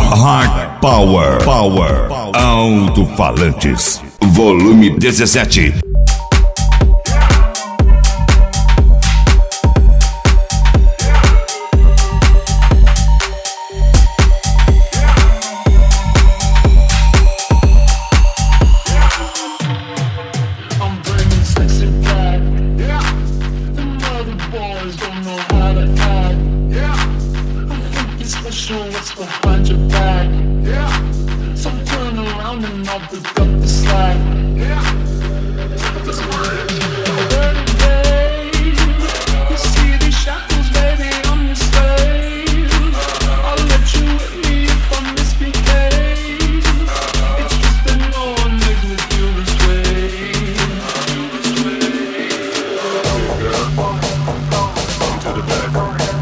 Hard Power. Alto-falantes. Volume 17. What's behind your back? Yeah. So turn around and I'll pick up the slack. Yeah. You see these shackles, baby, I'm your slave. I'll let you hit me if I misbehave. It's just that no one makes me feel this way. Come to the back.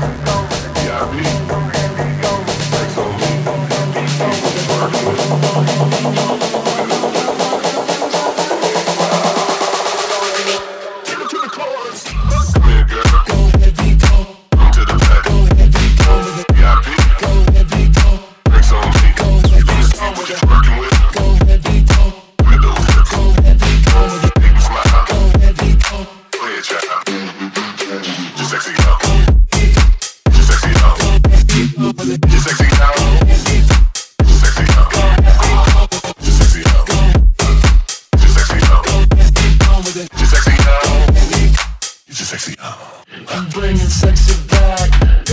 I'm bringing sexy back.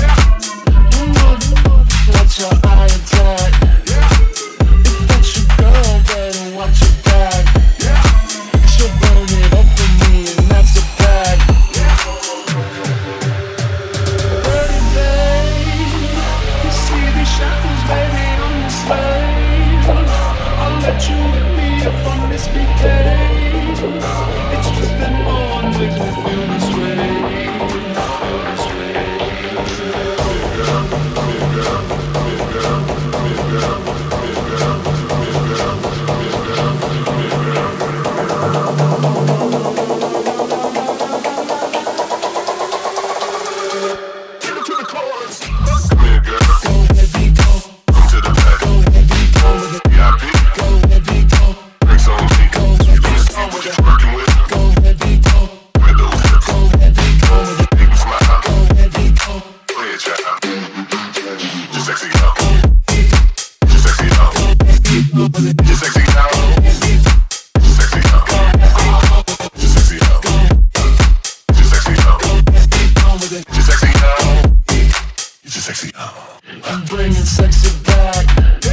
Watch your eye attack. If that's your girl, then watch your back. She'll burn it up for me, and that's a fact. Dirty babe, you see these shackles, baby, I'm your slave. I'll let you hit me if I misbehave. It's just that no one makes me feel this way. I'm bringing sexy back.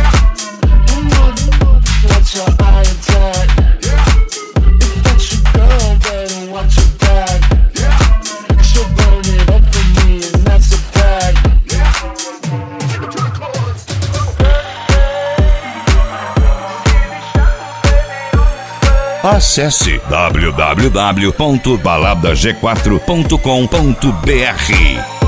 Watch your eye attack. If that's your girl, then watch your back. She'll burn it up for me, and that's a fact. Acesse www.baladag4.com.br